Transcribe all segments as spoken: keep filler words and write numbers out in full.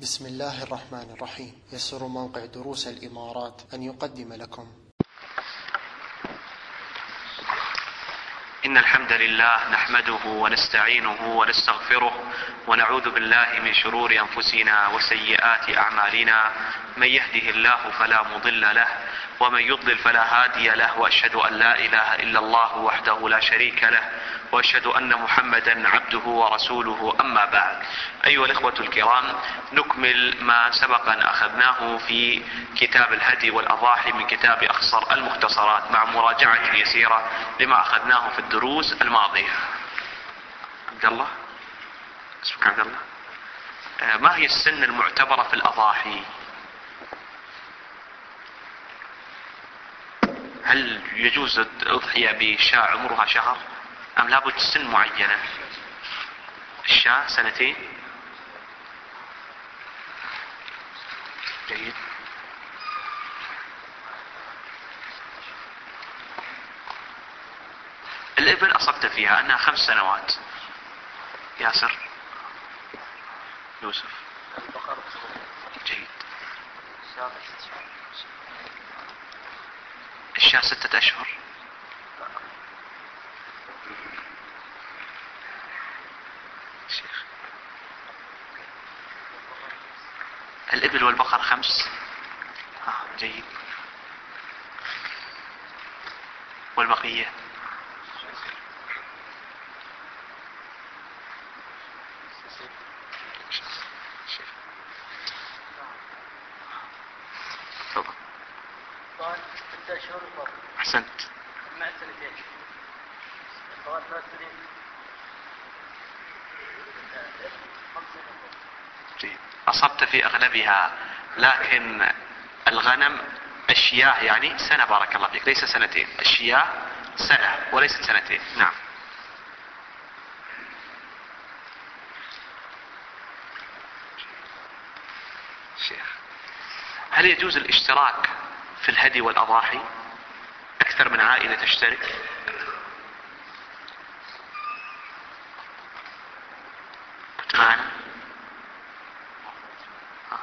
بسم الله الرحمن الرحيم. يسر موقع دروس الإمارات أن يقدم لكم. إن الحمد لله نحمده ونستعينه ونستغفره ونعوذ بالله من شرور أنفسنا وسيئات أعمالنا. من يهده الله فلا مضل له ومن يضلل فلا هادي له، وأشهد أن لا إله إلا الله وحده لا شريك له، وأشهد أن محمدا عبده ورسوله. أما بعد، أيها الإخوة الكرام، نكمل ما سبق أن أخذناه في كتاب الهدي والأضاحي من كتاب أخصر المختصرات مع مراجعة يسيرة لما أخذناه في الدروس الماضية. عبد الله، اسمك عبد الله. ما هي السن المعتبرة في الأضاحي؟ هل يجوز الأضحية بشاة عمرها شهر أم لابد سن معينة؟ الشاة سنتين. جيد. الإبل أصبت فيها أنها خمس سنوات. ياسر يوسف. جيد. الشاة ستة أشهر. شيخ. الإبل والبقر خمس. آه جيد. والبقية؟ تفضل. ستة أشهر. أحسنت. مع سنتين. الفوات ثلاث سنين. جيد. أصبت في أغلبها، لكن الغنم الشياه يعني سنة. بارك الله فيك. ليس سنتين، الشياه سنة وليست سنتين. نعم. شيخ، هل يجوز الاشتراك في الهدي والأضاحي؟ أكثر من عائلة تشترك؟ كنت معنا؟ آه.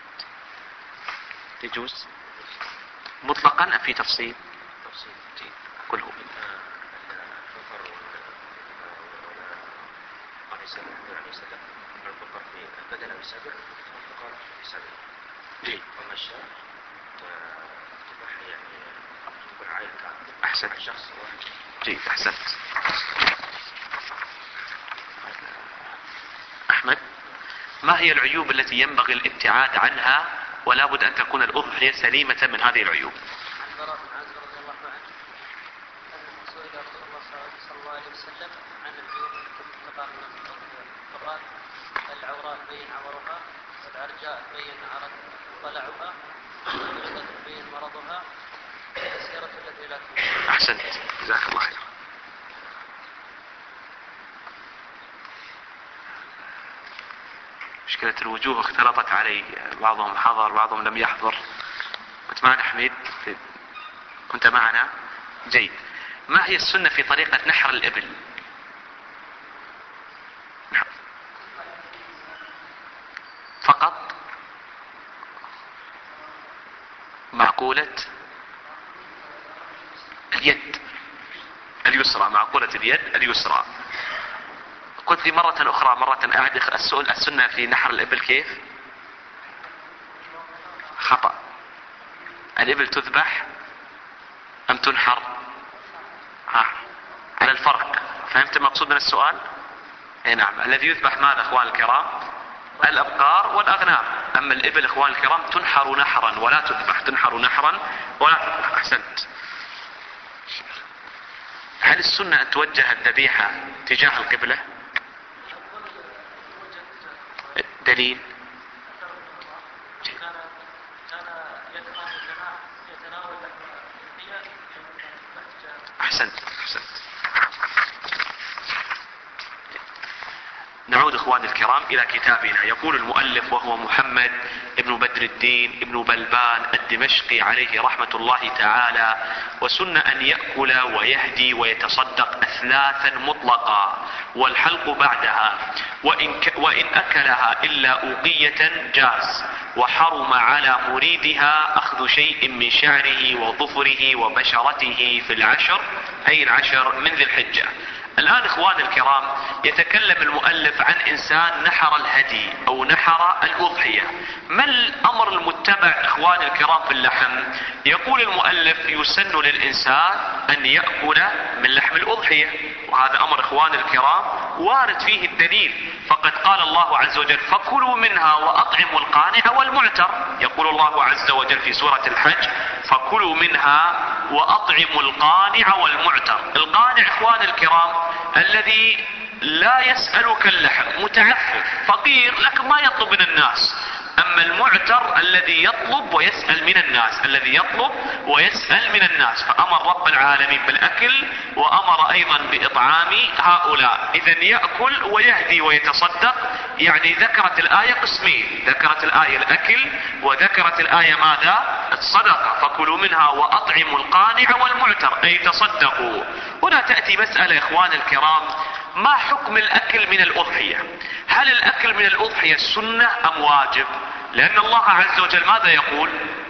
يجوز مطلقا أم في تفصيل؟ تفصيل. جيد. قل هو. الفطر والسلام الفطر في بدل بسبع والفطر في سبع. جيد. وما الشاء تبقى يعني تكون عائلة كاملة. أحسنت. شخص واحد. جيد. أحسنت. أحمد، ما هي العيوب التي ينبغي الابتعاد عنها ولا بد أن تكون الأضحية سليمة من هذه العيوب؟ عن براء بن عازب رضي الله عنه أن سئل رسول الله صلى الله عليه وسلم عن العيوب التي تقع من الأضحية، فقال: العوراء بين عورها، والعرجاء بين عرض طلعها، والمريضة بين مرضها، والسيرة التي لا تنقضي. أحسنت، جزاك الله خير. مشكلة الوجوه اختلطت علي، بعضهم حضر بعضهم لم يحضر. كنت معنا حميد؟ كنت معنا؟ جيد. ما هي السنة في طريقة نحر الإبل؟ فقط معقولة اليد اليسرى، معقولة اليد اليسرى. قلت لي مرة أخرى، مرة أعد السؤال، السنة في نحر الإبل كيف؟ خطأ. الإبل تذبح أم تنحر؟ ها، على الفرق. فهمت المقصود من السؤال؟ اي نعم. الذي يذبح ماذا اخوان الكرام؟ الأبقار والأغنام. أما الإبل اخوان الكرام تنحر نحرا ولا تذبح، تنحر نحرا ولا تذبح. أحسنت. هل السنة أن توجه الذبيحة تجاه القبلة؟ دليل؟ أحسنت. أحسنت. نعود إخواني الكرام إلى كتابنا. يقول المؤلف وهو محمد ابن بدر الدين ابن بلبان الدمشقي عليه رحمة الله تعالى: وسن أن يأكل ويهدي ويتصدق أثلاثا مطلقا، والحلق بعدها، وإن, ك وإن أكلها إلا أوقية جاز، وحرم على مريدها أخذ شيء من شعره وظفره وبشرته في العشر، أي العشر من ذي الحجة. الآن إخواني الكرام يتكلم المؤلف عن إنسان نحر الهدي أو نحر الأضحية. ما الأمر المتبع إخواني الكرام في اللحم؟ يقول المؤلف: يسن للإنسان أن يأكل من لحم الأضحية، وهذا أمر إخواني الكرام وارد فيه الدليل، فقد قال الله عز وجل: فكلوا منها وأطعموا القانع والمعتر. يقول الله عز وجل في سورة الحج: فكلوا منها وأطعموا القانع والمعتر. القانع إخواني الكرام الذي لا يسألك اللحم، متعفف فقير لكن ما يطلب من الناس. أما المعتر الذي يطلب ويسأل من الناس، الذي يطلب ويسأل من الناس. فأمر رب العالمين بالأكل وأمر أيضا بإطعام هؤلاء. إذن يأكل ويهدي ويتصدق، يعني ذكرت الآية قسمين، ذكرت الآية الأكل وذكرت الآية ماذا؟ الصدقة. فكلوا منها وأطعموا القانع والمعتر، أي تصدقوا. هنا تأتي مسألة إخوان الكرام: ما حكم الأكل من الأضحية؟ هل الأكل من الأضحية سنة أم واجب؟ لأن الله عز وجل ماذا يقول؟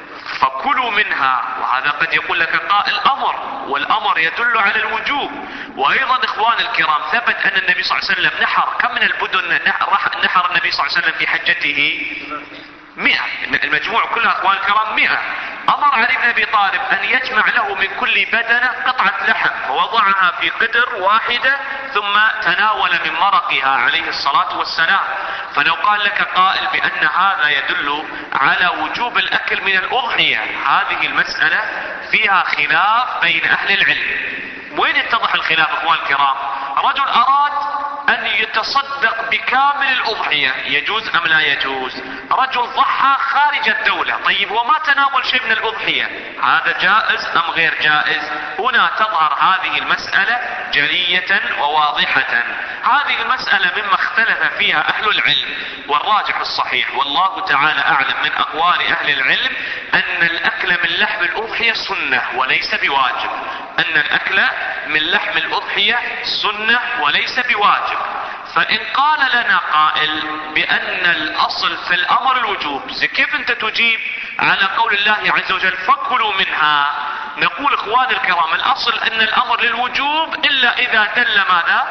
فكلوا منها، وهذا قد يقول لك قائل أمر، والأمر يدل على الوجوب. وأيضا إخوان الكرام ثبت أن النبي صلى الله عليه وسلم نحر كم من البدن نحر النبي صلى الله عليه وسلم في حجته؟ مئة. المجموع كلها إخوان الكرام مئة. أمر علي بن أبي طالب أن يجمع له من كل بدنة قطعة لحم ووضعها في قدر واحدة ثم تناول من مرقها عليه الصلاة والسلام. فلو قال لك قائل بأن هذا يدل على وجوب الأكل من الأضحية، هذه المسألة فيها خلاف بين أهل العلم. وين يتضح الخلاف إخوان الكرام؟ رجل أراد أن يتصدق بكامل الأضحية، يجوز أم لا يجوز؟ رجل ضحى خارج الدولة، طيب وما تناول شيء من الأضحية، هذا جائز أم غير جائز؟ هنا تظهر هذه المسألة جلية وواضحة. هذه المسألة مما اختلف فيها أهل العلم، والراجح الصحيح والله تعالى أعلم من أقوال أهل العلم أن الأكل من لحم الأضحية سنة وليس بواجب، أن الأكل من لحم الأضحية سنة وليس بواجب. فإن قال لنا قائل بأن الأصل في الأمر الوجوب، كيف أنت تجيب على قول الله عز وجل فكلوا منها؟ نقول إخواني الكرام الأصل أن الأمر للوجوب إلا إذا دل ماذا؟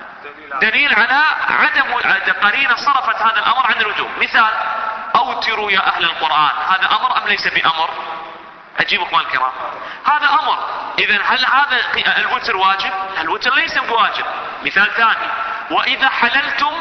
دليل على عدم قرينة صرفت هذا الأمر عن الوجوب. مثال: أوتروا يا أهل القرآن، هذا أمر أم ليس بأمر؟ أجيب إخوان الكرام هذا أمر. إذن هل هذا الوتر واجب؟ الوتر ليس بواجب. مثال ثاني: وإذا حللتم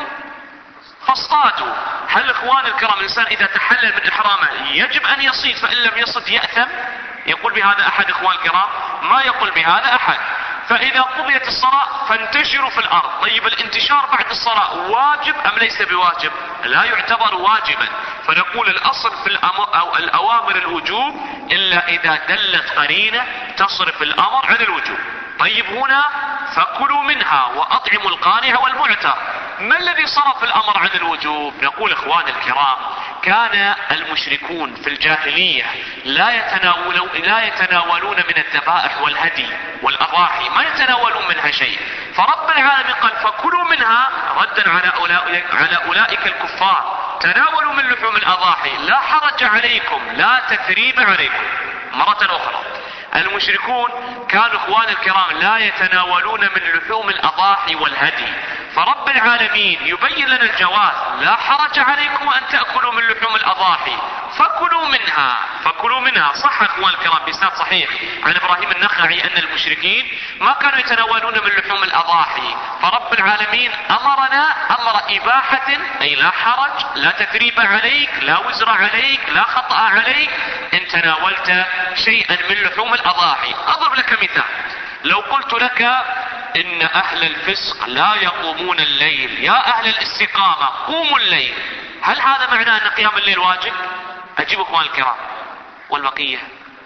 فاصطادوا. هل إخوان الكرام الإنسان إذا تحلل من إحرامه يجب أن يصيد، فإن لم يصد يأثم؟ يقول بهذا أحد إخوان الكرام؟ ما يقول بهذا أحد. فإذا قضيت الصلاة فانتشروا في الأرض. طيب الانتشار بعد الصلاة واجب أم ليس بواجب؟ لا يعتبر واجبا. فنقول الأصل في الأمر أو الأوامر الوجوب إلا إذا دلت قرينة تصرف الأمر عن الوجوب. طيب هنا فكلوا منها وأطعموا القانع والمعتر، ما الذي صرف الأمر عن الوجوب؟ نقول إخوان الكرام كان المشركون في الجاهلية لا يتناولون, لا يتناولون من الذبائح والهدي والأضاحي، ما يتناولون منها شيء. فرب العالمين قال فكلوا منها ردا على أولئك, على أولئك الكفار، تناولوا من لحوم الأضاحي لا حرج عليكم لا تثريب عليكم. مرة أخرى المشركون كانوا إخوان الكرام لا يتناولون من لحوم الأضاحي والهدي، فرب العالمين يبين لنا الجواز، لا حرج عليكم أن تأكلوا من لحوم الأضاحي فكلوا منها. فكلوا منها صح إخوان الكرام بإسناد صحيح عن إبراهيم النخعي أن المشركين ما كانوا يتناولون من لحوم الأضاحي، فرب العالمين أمرنا أمر إباحة، أي لا حرج لا تثريب عليك لا وزر عليك لا خطأ عليك إن تناولت شيئا من لحوم الأضاحي. أضرب لك مثال: لو قلت لك إن أهل الفسق لا يقومون الليل، يا أهل الاستقامة قوموا الليل، هل هذا معناه أن قيام الليل واجب؟ أجيب إخوان الكرام والبقية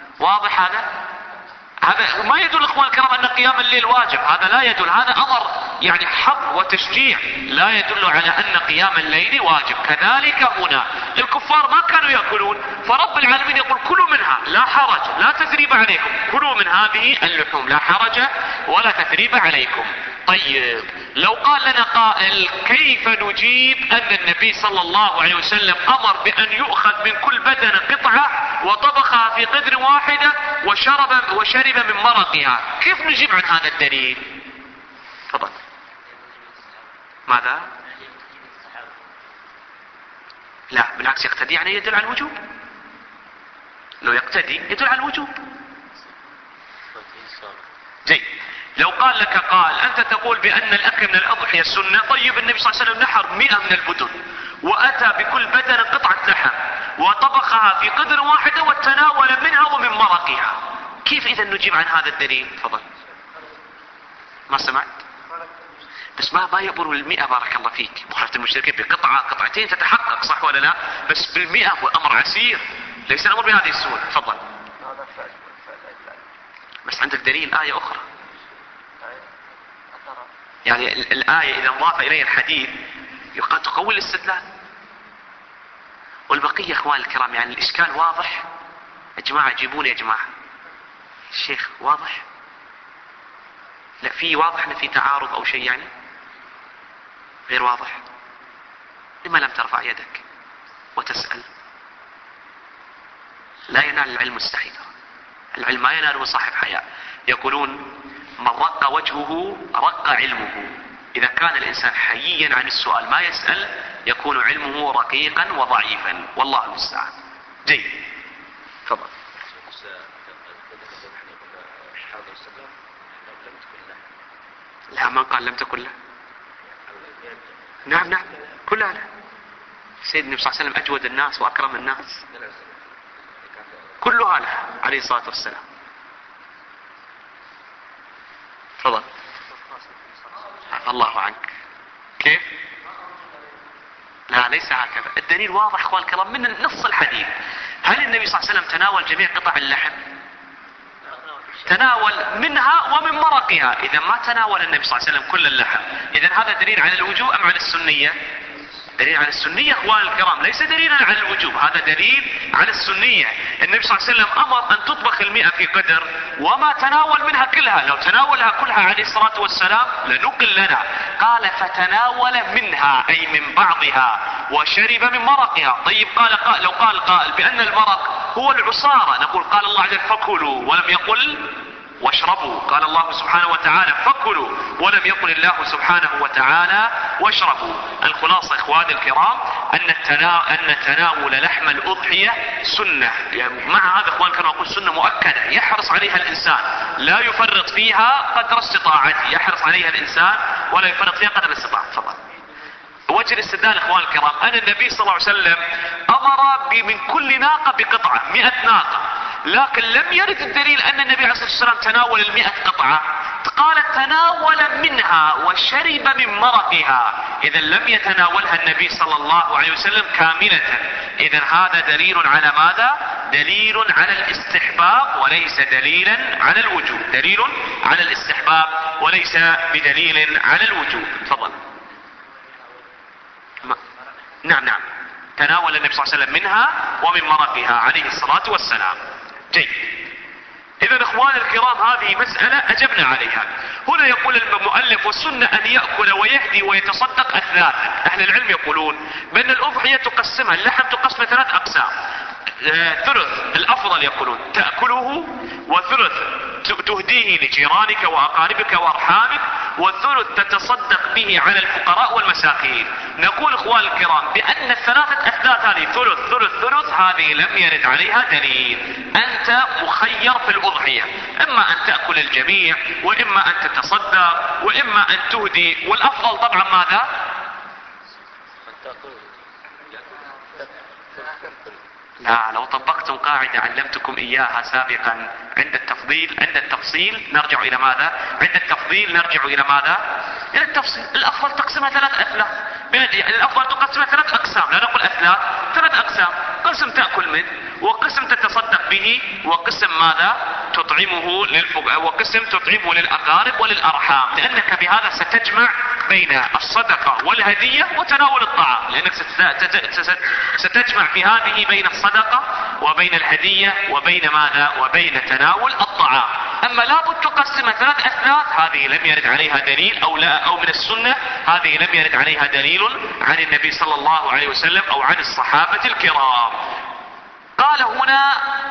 واضح هذا؟ هذا ما يدل إخوان الكرام أن قيام الليل واجب، هذا لا يدل، هذا أمر يعني حظ وتشجيع، لا يدل على أن قيام الليل واجب. كذلك هنا الكفار ما كانوا يأكلون، فرب العالمين يقول كلوا منها لا حرج لا تثريب عليكم، كلوا من هذه اللحوم لا حرج ولا تثريب عليكم. طيب لو قال لنا قائل كيف نجيب أن النبي صلى الله عليه وسلم أمر بأن يؤخذ من كل بدن قطعة وطبخها في قدر واحدة وشرب, وشرب من مرقها، كيف نجيب عن هذا الدليل؟ تفضل. ماذا؟ لا بالعكس، يقتدي يعني يدل على الوجوب. لو يقتدي يدل على الوجوب. زين. لو قال لك قال أنت تقول بأن الأكل من الأضحية سنة، طيب النبي صلى الله عليه وسلم نحر مئة من البدن وأتى بكل بدن قطعة لحم وطبخها في قدر واحدة وتناول منها ومن مرقها، كيف إذا نجيب عن هذا الدليل؟ تفضل. ما سمعت؟ بس ما ما يقبلوا المئة، بارك الله فيك، مخالفة المشركين بقطعة قطعتين تتحقق، صح ولا لا؟ بس بالمئة والأمر عسير، ليس الأمر بهذه السهولة. تفضل. بس عندك دليل آية أخرى، يعني الآية إذا انضاف إليها الحديث قد تقوي الاستدلال. والبقية إخوان الكرام يعني الإشكال واضح يا جماعة، جيبوني يا جماعة. الشيخ واضح؟ لا في واضح أن في تعارض أو شيء يعني غير واضح؟ لما لم ترفع يدك وتسأل؟ لا ينال العلم مستحيل، العلم ما يناله صاحب حياء. يقولون من رق وجهه رق علمه، إذا كان الإنسان حييا عن السؤال ما يسأل يكون علمه رقيقا وضعيفا، والله المستعان. جيد. تفضل. لا من قال لم تكن له؟ نعم نعم كلها له. سيد النبي صلى الله عليه وسلم أجود الناس وأكرم الناس، كلها له عليه الصلاة والسلام. تفضل. الله عنك. كيف؟ لا ليس هكذا، الدليل واضح اخوان الكرام من نص الحديث. هل النبي صلى الله عليه وسلم تناول جميع قطع اللحم؟ تناول منها ومن مرقها. اذا ما تناول النبي صلى الله عليه وسلم كل اللحم، اذا هذا دليل على الوجوب ام على السنية؟ دليل على السنية اخوان الكرام، ليس دليلا على الوجوب، هذا دليل على السنية. النبي صلى الله عليه وسلم امر ان تطبخ المئة في قدر وما تناول منها كلها، لو تناولها كلها عليه الصلاة والسلام لنقل لنا. قال فتناول منها اي من بعضها وشرب من مرقها. طيب قال قال لو قال قائل بان المرق هو العصارة، نقول قال الله عز وجل فكلوا ولم يقل واشربوا، قال الله سبحانه وتعالى فكلوا ولم يقل الله سبحانه وتعالى واشربوا. الخلاصة اخواني الكرام ان التنا... ان تناول لحم الاضحية سنة، يعني مع هذا اخواني الكرام اقول سنة مؤكدة يحرص عليها الانسان، لا يفرط فيها قدر استطاعته، يحرص عليها الانسان ولا يفرط فيها قدر الاستطاعة. تفضل. وجه الاستدلال اخوان الكرام ان النبي صلى الله عليه وسلم امر من كل ناقة بقطعة، مئة ناقة، لكن لم يرد الدليل ان النبي عليه الصلاة والسلام تناول المئة قطعة، قال تناول منها وشرب من مرقها، اذا لم يتناولها النبي صلى الله عليه وسلم كاملة. اذا هذا دليل على ماذا؟ دليل على الاستحباب وليس دليلا على الوجوب، دليل على الاستحباب وليس بدليل على الوجوب. تفضل. نعم نعم تناول النبي صلى الله عليه وسلم منها ومن مرقها عليه الصلاة والسلام. جيد. اذا اخوان الكرام هذه مسألة اجبنا عليها. هنا يقول المؤلف والسنة ان يأكل ويهدي ويتصدق اثلاثا. اهل العلم يقولون بان الاضحية تقسمها، اللحم تقسم ثلاث اقسام. ثلث الافضل يقولون تأكله، وثلث تهديه لجيرانك واقاربك وارحامك، والثلث تتصدق به على الفقراء والمساكين. نقول اخوان الكرام بان الثلاثة اثلاث هذه ثلث ثلث ثلث هذه لم يرد عليها دليل. انت مخير في الاضحية، اما ان تأكل الجميع واما ان تتصدق واما ان تهدي، والافضل طبعا ماذا؟ لا لو طبقتم قاعدة علمتكم اياها سابقا، عند التفضيل عند التفصيل نرجع الى ماذا؟ عند التفضيل نرجع الى ماذا؟ الى التفصيل. الافضل تقسمها ثلاث اثلاث، الافضل تقسمها ثلاث اقسام، لا نقول اثلاث، ثلاث اقسام، قسم تأكل منه وقسم تتصدق به وقسم ماذا؟ تطعمه للفقراء وقسم تطعمه للأقارب وللأرحام، لأنك بهذا ستجمع بين الصدقة والهدية وتناول الطعام، لأنك ستجمع في هذه بين الصدقة وبين الهدية وبين ماذا؟ وبين تناول الطعام. أما لابد تقسم ثلاث أثلاث، هذه لم يرد عليها دليل، أو لا أو من السنة هذه لم يرد عليها دليل عن النبي صلى الله عليه وسلم أو عن الصحابة الكرام. قال هنا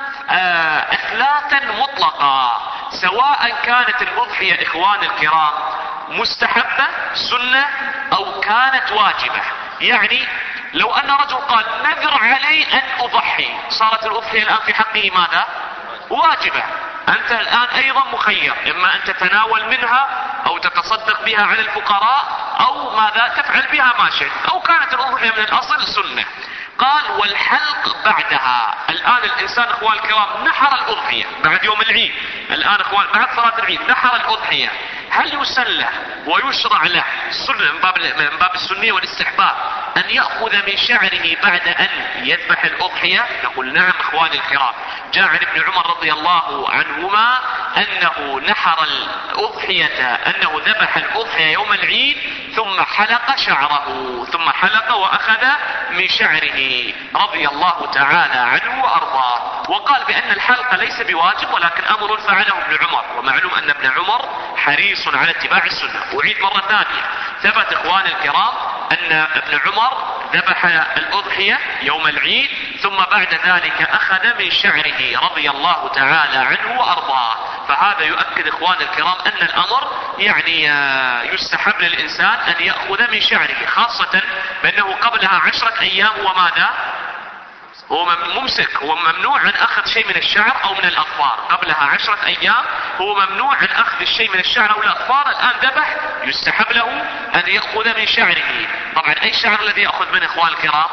أثلاثا مطلقة، سواء كانت الأضحية إخوان الكرام مستحبة سنة أو كانت واجبة. يعني لو أن رجل قال نذر علي أن أضحي، صارت الأضحية الآن في حقه ماذا؟ واجبة. أنت الآن أيضا مخير، إما أن تتناول منها أو تتصدق بها على الفقراء أو ماذا تفعل بها ما شئت، أو كانت الأضحية من الأصل سنة. قال والحلق بعدها. الآن الإنسان إخوان الكرام نحر الأضحية بعد يوم العيد، الآن إخوان بعد صلاة العيد نحر الأضحية، هل يسلح ويشرع له السنة من باب من باب السنية والاستحباب أن يأخذ من شعره بعد أن يذبح الأضحية؟ نقول نعم إخواني الكرام. جاء عن ابن عمر رضي الله عنهما أنه نحر الأضحية، أنه ذبح الأضحية يوم العيد ثم حلق شعره، ثم حلق وأخذ من شعره رضي الله تعالى عنه وأرضاه. وقال بأن الحلق ليس بواجب ولكن أمر فعله ابن عمر، ومعلوم أن ابن عمر حريص على اتباع السنة. أعيد مرة ثانية، ثبت إخواني الكرام أن ابن عمر ذبح الأضحية يوم العيد ثم بعد ذلك أخذ من شعره رضي الله تعالى عنه وأرضاه. فهذا يؤكد إخواني الكرام أن الأمر يعني يستحب للإنسان أن يأخذ من شعره، خاصة بأنه قبلها عشرة أيام وماذا؟ هو ممسك، هو ممنوع عن أخذ شيء من الشعر أو من الأظفار. قبلها عشرة أيام هو ممنوع عن أخذ الشيء من الشعر أو الأظفار، الآن ذبح يستحب له أن يأخذ من شعره. طبعا أي شعر الذي يأخذ منه إخوان الكرام؟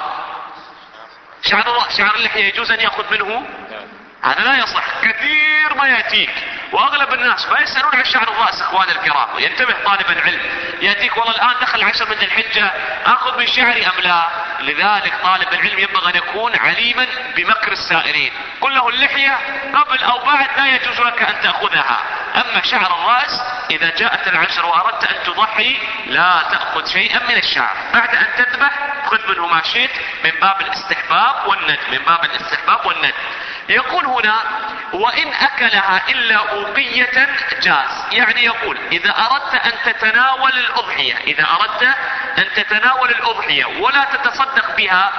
شعر الرأس، شعر اللحية يجوز أن يأخذ منه؟ هذا لا يصح. كثير ما يأتيك واغلب الناس ما يسألون عن شعر الرأس اخوان الكرام. ينتبه طالب العلم، يأتيك والله الآن دخل عشر من الحجة اخذ من شعري ام لا؟ لذلك طالب العلم ينبغي ان يكون عليما بمكر السائرين. قل له اللحية قبل او بعد لا يجوز لك ان تأخذها، اما شعر الرأس اذا جاءت العشر واردت ان تضحي لا تأخذ شيئا من الشعر، بعد ان تذبح خذ منه ما شئت من باب الاستحباب والند، من باب الاستحباب والند. يقول هنا وإن أكلها إلا أوقية جاز، يعني يقول إذا أردت أن تتناول الأضحية، إذا أردت أن تتناول الأضحية ولا تتصدق بها،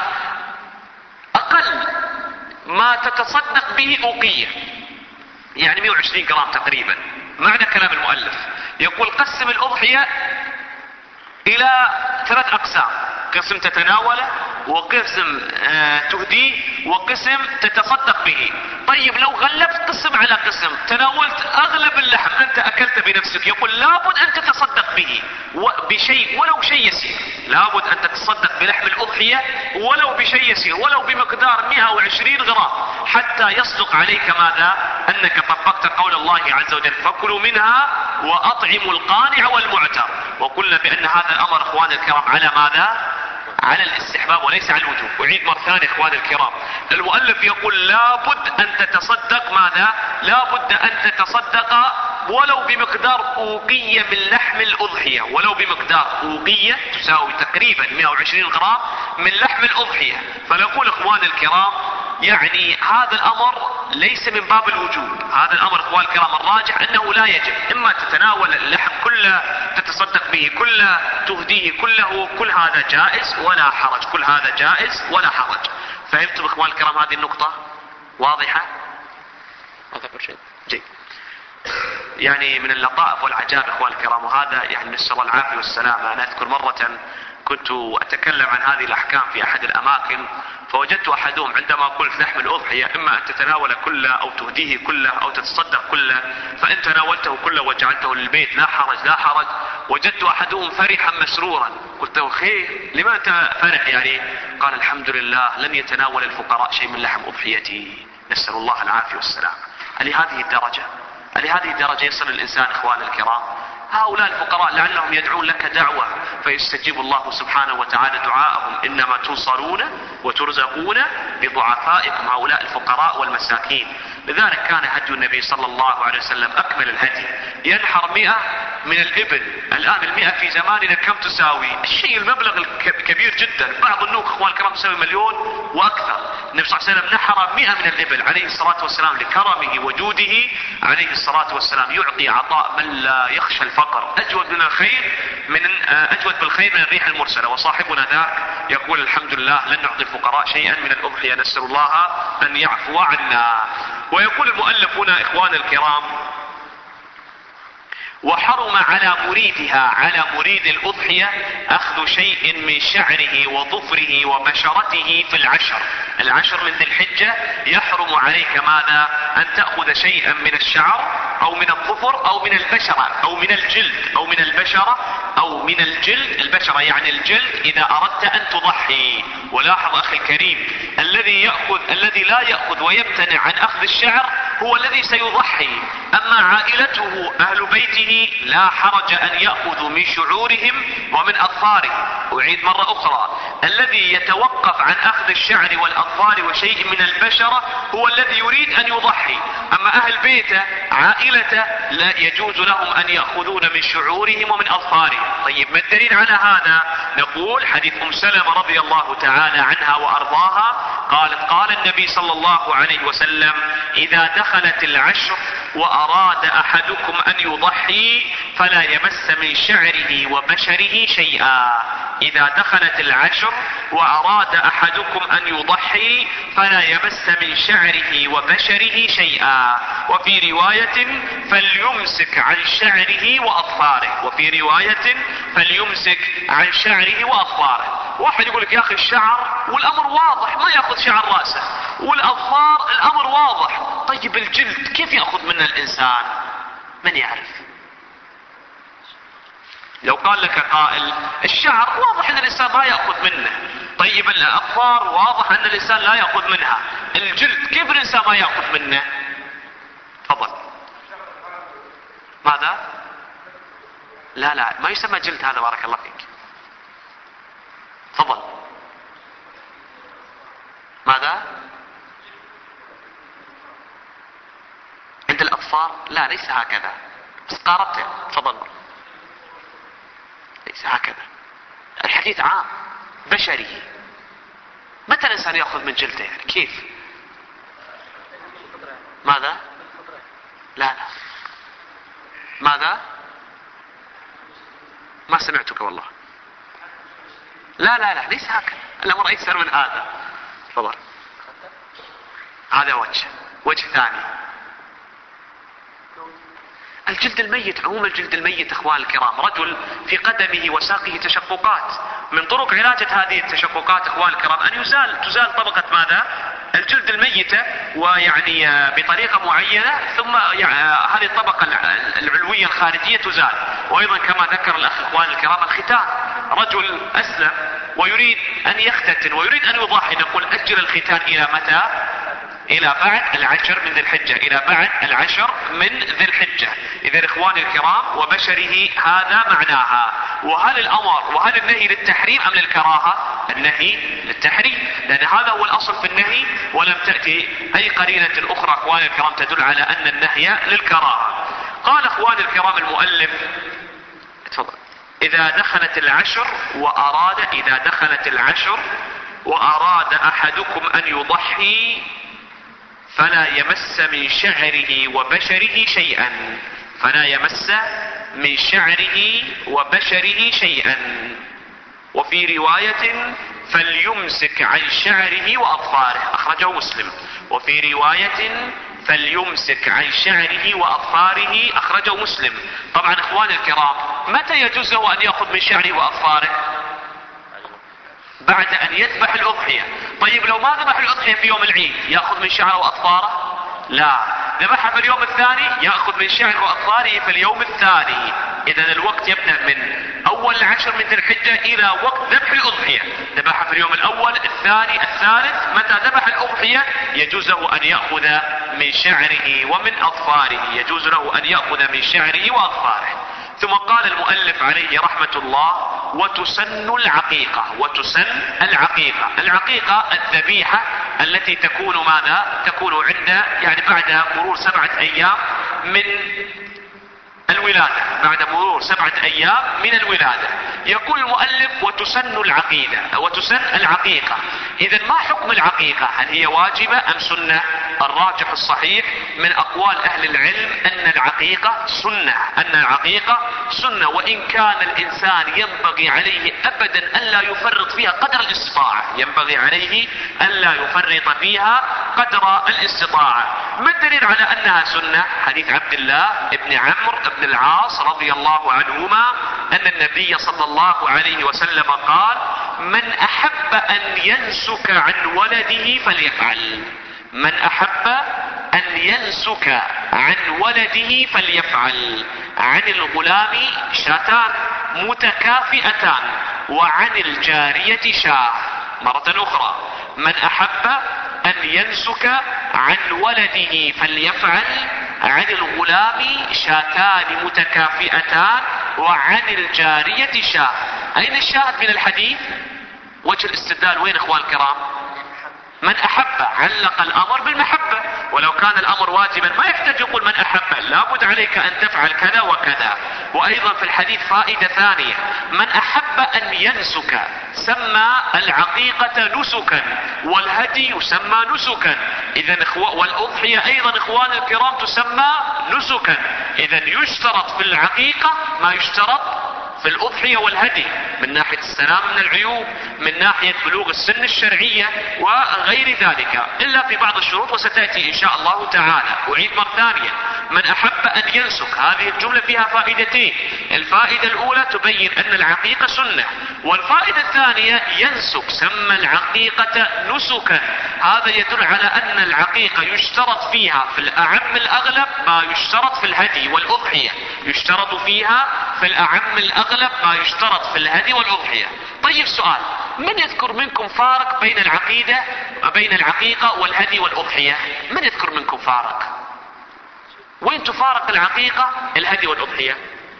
أقل ما تتصدق به أوقية، يعني مئة وعشرين جرام تقريبا. معنى كلام المؤلف يقول قسم الأضحية إلى ثلاث أقسام، قسم تتناوله وقسم آه تهديه وقسم تتصدق به. طيب لو غلبت قسم على قسم، تناولت اغلب اللحم انت اكلت بنفسك، يقول لابد ان تتصدق به بشيء ولو شيء يسير، لابد ان تتصدق بلحم الاضحية ولو بشيء يسير، ولو بمقدار مئة وعشرين غرام، حتى يصدق عليك ماذا؟ انك طبقت قول الله عز وجل فكلوا منها واطعموا القانع والمعتر. وقلنا بان هذا الامر اخواني الكرام على ماذا؟ على الاستحباب وليس على الوجوب. أعيد مرة ثانية إخواني الكرام، المؤلف يقول لابد أن تتصدق ماذا؟ لابد أن تتصدق ولو بمقدار أوقية من لحم الأضحية، ولو بمقدار أوقية تساوي تقريبا مئة وعشرين غرام من لحم الأضحية. فنقول إخواني الكرام يعني هذا الأمر ليس من باب الوجوب، هذا الأمر إخواني الكرام الراجح أنه لا يجب، إما تتناول اللحم كله تتصدق به كله تهديه كله، كل هذا جائز ولا حرج، كل هذا جائز ولا حرج. فهمتم إخواني الكرام هذه النقطة واضحة؟ جيد. يعني من اللطائف والعجائب إخواني الكرام، وهذا يعني نسأل الله العافية والسلامة. أنا أذكر مرة كنت أتكلم عن هذه الأحكام في أحد الأماكن، فوجدت أحدهم عندما قلت لحم الأضحية إما أن تتناول كله أو تهديه كله أو تتصدق كله، فإن تناولته كله وجعلته للبيت لا حرج لا حرج. وجدت أحدهم فرحا مسرورا، قلت له خير لما أنت فرح يعني؟ قال الحمد لله لن يتناول الفقراء شيء من لحم أضحيتي. نسأل الله العافية والسلام. لهذه الدرجة لهذه الدرجة يصل الإنسان إخواني الكرام؟ هؤلاء الفقراء لعلهم يدعون لك دعوة فيستجيب الله سبحانه وتعالى دعاءهم. إنما تنصرون وترزقون بضعفائكم، هؤلاء الفقراء والمساكين. لذلك كان هدي النبي صلى الله عليه وسلم أكمل الهدي، ينحر مئة من الإبل. الآن المئة في زماننا كم تساوي؟ الشيء المبلغ الكبير جدا، بعض النوق اخوان الكرام تساوي مليون واكثر. النبي صلى الله عليه وسلم نحر مئة من الإبل عليه الصلاة والسلام لكرمه وجوده عليه الصلاة والسلام، يعطي عطاء من لا يخشى الفقر، أجود من الخير من أجود بالخير من الريح المرسلة. وصاحبنا ذاك يقول الحمد لله لن نعطي الفقراء شيئا من الأضحية، نسأل الله أن يعفو عنا. ويقول المؤلف هنا إخوان الكرام: وحرم على مريدها، على مريد الأضحية أخذ شيء من شعره وظفره وبشرته في العشر. العشر من ذي الحجة يحرم عليك ماذا؟ أن تأخذ شيئا من الشعر أو من الظفر أو من البشرة أو من الجلد أو من البشرة أو من الجلد. البشرة يعني الجلد إذا أردت أن تضحي. ولاحظ أخي الكريم، الذي يأخذ الذي لا يأخذ ويمتنع عن أخذ الشعر هو الذي سيضحي، أما عائلته أهل بيته لا حرج أن يأخذوا من شعورهم ومن أظفارهم. أعيد مرة أخرى، الذي يتوقف عن أخذ الشعر والأظفار وشيء من البشرة هو الذي يريد أن يضحي، أما أهل بيته عائلته لا يجوز لهم أن يأخذون من شعورهم ومن أظفارهم. طيب ما الدليل على هذا؟ نقول حديث أم سلمة رضي الله تعالى عنها وأرضاها قالت: قال النبي صلى الله عليه وسلم: إذا دخلت العشر وأراد أحدكم أن يضحي فلا يمس من شعره وبشره شيئا. إذا دخلت العشر وأراد أحدكم أن يضحي فلا يمس من شعره وبشره شيئا. وفي رواية: فليمسك عن شعره وأظفاره. وفي رواية: فليمسك عن شعره وأظفاره. واحد يقول لك: يا أخي الشعر والأمر واضح، ما يأخذ شعر رأسه، والأظفار الأمر واضح، طيب الجلد كيف يأخذ منه الإنسان؟ من يعرف؟ لو قال لك قائل: الشعر واضح أن الإنسان ما يأخذ منه، طيب الأظفار واضح أن الإنسان لا يأخذ منها، الجلد كيف الإنسان ما يأخذ منه؟ تفضل. ماذا؟ لا لا ما يسمى جلد هذا، بارك الله فيك. تفضل. ماذا؟ عند الأظفار؟ لا ليس هكذا، بس قاربت. تفضل. ليس هكذا، الحديث عام بشري. متى الإنسان يأخذ من جلده يعني كيف؟ ماذا؟ لا لا ماذا؟ ما سمعتك والله. لا لا لا ليس هكذا، الأمر أيسر من هذا. تفضل. هذا وجه وجه ثاني. الجلد الميت، عموم الجلد الميت اخوان الكرام، رجل في قدمه وساقه تشققات، من طرق علاج هذه التشققات اخوان الكرام ان يزال تزال طبقة ماذا؟ الجلد الميتة، ويعني بطريقة معينة، ثم يعني هذه الطبقة العلوية الخارجية تزال. وايضا كما ذكر الاخ اخوان الكرام الختان، رجل اسلم ويريد ان يختتن ويريد ان يضحي، نقول اجل الختان الى متى؟ الى بعد العشر من ذي الحجة، الى بعد العشر من ذي الحجة. اذا اخواني الكرام وبشره هذا معناها. وهل الامر وهل النهي للتحريم ام للكراهة؟ النهي للتحريم، لان هذا هو الاصل في النهي، ولم تأتي اي قرينة اخرى اخواني الكرام تدل على ان النهي للكراهة. قال اخواني الكرام المؤلف، تفضل: اذا دخلت العشر واراد اذا دخلت العشر واراد احدكم ان يضحي فلا يمس من شعره وبشره شيئا. فلا يمس من شعره وبشره شيئا. وفي رواية: فليمسك عن شعره وأظفاره. أخرجه مسلم. وفي رواية: فليمسك عن شعره وأظفاره. أخرجه مسلم. طبعا اخواني الكرام، متى يجوز له أن يأخذ من شعره وأظفاره؟ بعد أن يذبح الأضحية. طيب لو ما ذبح الأضحية في يوم العيد يأخذ من شعره وأظفاره؟ لا، ذبحها في اليوم الثاني يأخذ من شعره وأظفاره في اليوم الثاني. إذا الوقت يبدأ من أول العشر من ذي الحجة إلى وقت ذبح الأضحية. ذبحها في اليوم الأول، الثاني، الثالث، متى ذبح الأضحية يجوز له أن يأخذ من شعره ومن أظفاره، يجوز له أن يأخذ من شعره وأظفاره. ثم قال المؤلف عليه رحمة الله: وتسن العقيقة. وتسن العقيقة. العقيقة الذبيحة التي تكون ماذا؟ تكون عند يعني بعد مرور سبعة ايام من الولادة، بعد مرور سبعة ايام من الولادة. يقول المؤلف: وتسن العقيدة وتسن العقيقة. اذا ما حكم العقيقة؟ هل هي واجبة ام سنة؟ الراجح الصحيح من اقوال اهل العلم ان العقيقة سنة، ان العقيقة سنة، وان كان الانسان ينبغي عليه ابدا الا يفرط فيها قدر الاستطاعة، ينبغي عليه الا يفرط فيها قدر الاستطاعة. ما الدليل على انها سنة؟ حديث عبد الله ابن عمرو بن العاص رضي الله عنهما ان النبي صلى الله عليه وسلم قال: من احب ان ينسك عن ولده فليفعل. من احب ان ينسك عن ولده فليفعل. عن الغلام شاتان متكافئتان وعن الجارية شاة. مرة اخرى: من احب ان ينسك عن ولده فليفعل. عن الغلام شاتان متكافئتان وعن الجارية شاة. اين الشاهد من الحديث؟ وجه الاستدلال وين اخوان الكرام؟ من احب، علق الامر بالمحبة، ولو كان الامر واجبا ما يحتاج يقول من احب، لابد عليك ان تفعل كذا وكذا. وايضا في الحديث فائدة ثانية: من احب ان ينسك، سمى العقيقة نسكا والهدي يسمى نسكا. اذا إخوة والاضحية ايضا اخوان الكرام تسمى نسكا. اذا يشترط في العقيقة ما يشترط في الأضحية والهدي من ناحية السلام من العيوب، من ناحية بلوغ السن الشرعية وغير ذلك، إلا في بعض الشروط وستأتي إن شاء الله تعالى. أعيد مرة ثانية: من أحب أن ينسك، هذه الجملة فيها فائدتين. الفائدة الأولى تبين أن العقيقة سنة، والفائدة الثانية ينسك، سمى العقيقة نسكا. هذا يدل على أن العقيقة يشترط فيها في الأعم الأغلب ما يشترط في الهدي والأضحية، يشترط فيها في الأعم الأغلب ما يشترط في الهدي والأضحية. طيب سؤال: من يذكر منكم فارق بين العقيدة بين العقيقة والهدي والأضحية؟ من يذكر منكم فارق؟ وين تفارق العقيقة الهدي والأضحية؟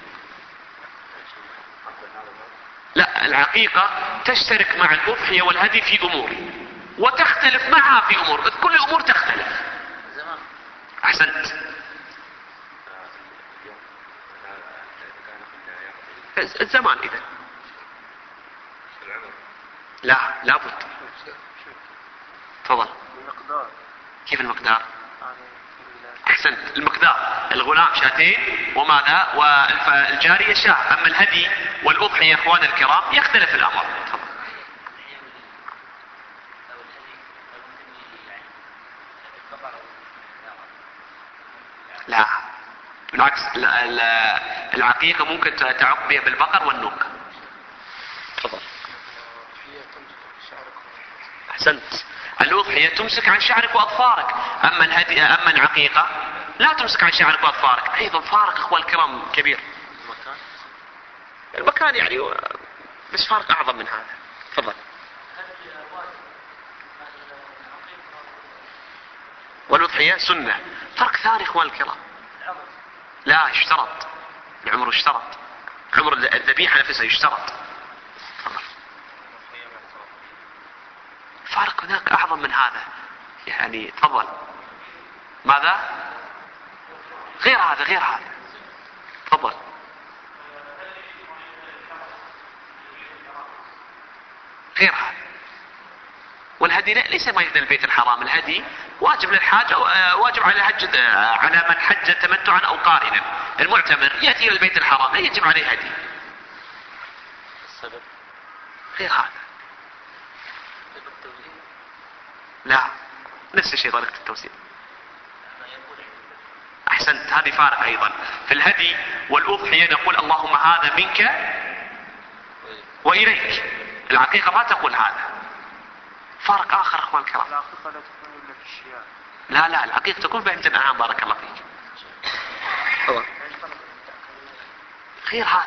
لا، العقيقة تشترك مع الأضحية والهدي في أمور وتختلف معها في أمور. كل أمور تختلف. أحسنت. الزمان إذا لا لابد. تفضل. المقدار. كيف المقدار؟ أحسنت. المقدار: الغلام شاتين وماذا؟ والجارية شاة. أما الهدي والأضحية إخوان الكرام يختلف الأمر. تفضل. لا بالعكس، العقيقة ممكن تعق بها بالبقر والنوق. تفضل. أحسنت. الأضحية تمسك عن شعرك وأظفارك، أما الهدي أما العقيقة لا تمسك عن شعرك وأظفارك. أيضا فارق إخوان الكرام كبير. المكان يعني بس فارق أعظم من هذا. تفضل. والأضحية سنة. فرق ثاني إخوان الكرام: لا يشترط العمر، يشترط عمر الذبيحة نفسها يشترط. فارق هناك أعظم من هذا يعني. تفضل. ماذا؟ غير هذا غير هذا. تفضل. غير هذا. والهدي ليس ما يهدى البيت الحرام. الهدي واجب للحاج، واجب على حج على من حج تمتعا او قارنا. المعتمر ياتي الى البيت الحرام لا يجب عليه هدي. السبب غير هذا. لا، نفس الشيء طريقة التوزيع. احسنت. هذه فارق ايضا. في الهدي والاضحية نقول اللهم هذا منك واليك. العقيقة ما تقول هذا. فارق اخر اخوان الكرام. العقيقة لا تكون الا في الشياه. لا لا، العقيقة تكون بهيمة الانعام. بارك الله فيك. هو غير هذا.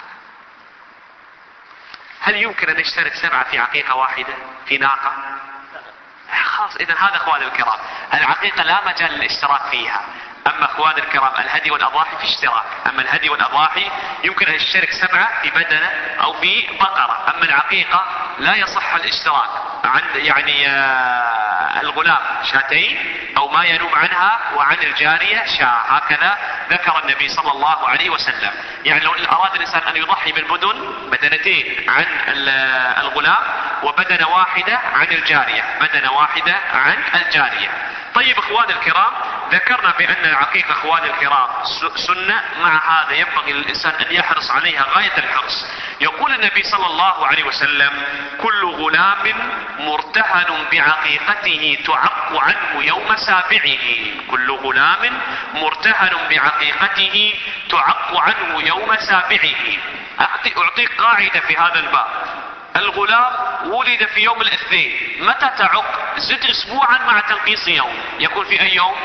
هل يمكن ان نشترك سبعة في عقيقة واحدة في ناقة؟ خلاص. اذا هذا اخواني الكرام العقيقة لا مجال للاشتراك فيها. أما اخوان الكرام الهدي والأضاحي في اشتراك. أما الهدي والأضاحي يمكن أن يشترك سبعة في بدنة أو في بقرة. أما العقيقة لا يصح الاشتراك عن يعني الغلام شاتين أو ما ينوب عنها، وعن الجارية شاة. هكذا ذكر النبي صلى الله عليه وسلم. يعني لو أراد الإنسان أن يضحي بالبدن بدنتين عن الغلام وبدنة واحدة عن الجارية، بدنة واحدة عن الجارية. طيب اخوان الكرام، ذكرنا بأن العقيقة اخوان الكرام سنة، مع هذا ينبغي للإنسان أن يحرص عليها غاية الحرص. يقول النبي صلى الله عليه وسلم: كل غلام مرتهن بعقيقته تعق عنه يوم سابعه. كل غلام مرتهن بعقيقته تعق عنه يوم سابعه. أعطيك قاعدة في هذا الباب. الغلام ولد في يوم الاثنين، متى تعق؟ زد اسبوعا مع تنقيص يوم، يكون في اي يوم؟